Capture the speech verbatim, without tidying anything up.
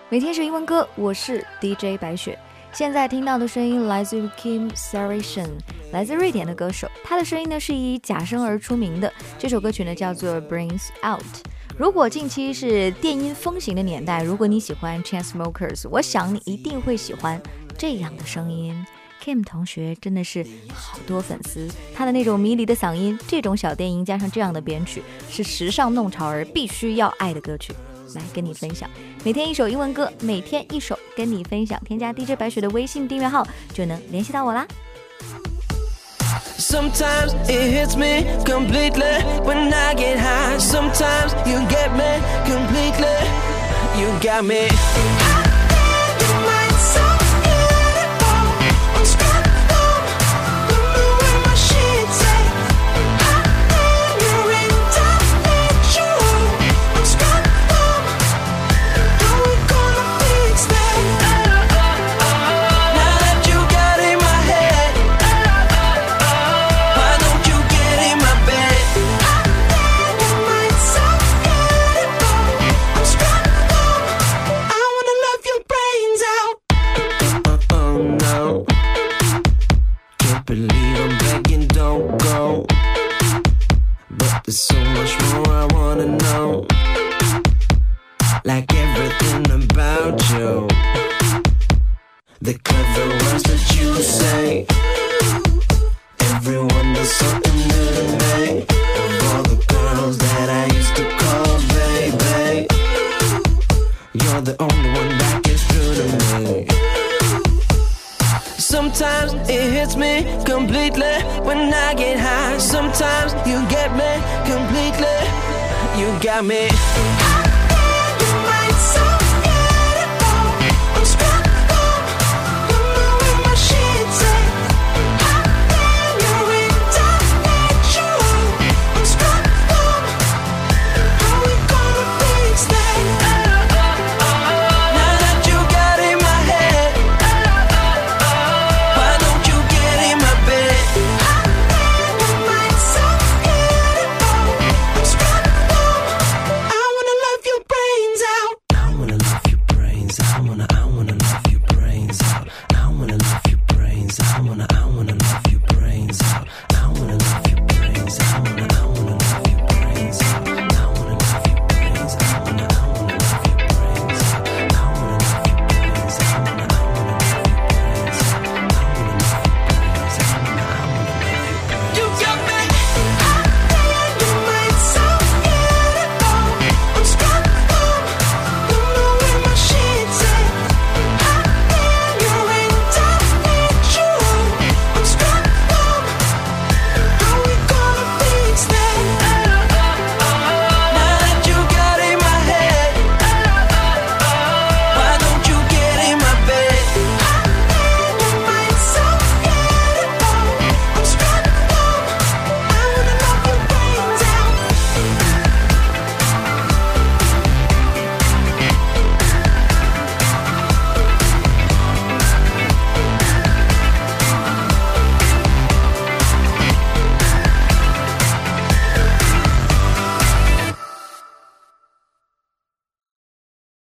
每天学英文歌，我是 D J 白雪。现在听到的声音来自于 Kim Saracen， 来自瑞典的歌手，他的声音呢是以假声而出名的。这首歌曲呢叫做 Brings Out。如果近期是电音风行的年代，如果你喜欢 Chainsmokers， 我想你一定会喜欢这样的声音。Kim 同学真的是好多粉丝，他的那种迷离的嗓音，这种小电音加上这样的编曲，是时尚弄潮儿必须要爱的歌曲。来跟你分享，每天一首英文歌，每天一首跟你分享。添加 D J 白雪的微信订阅号就能联系到我啦。 Sometimes it hits me completely when I get high. Sometimes you get me completely. You got me. There's so much more I wanna know, like everything about you, the clever words that you say. Everyone does something new to me. Of all the girls that I used to call baby, you're the only one that gets through to me. Sometimes it hits me completely when I get high. Sometimes you get me completely. You got me.